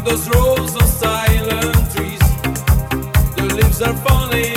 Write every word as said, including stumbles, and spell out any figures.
those rows of silent trees, the leaves are falling.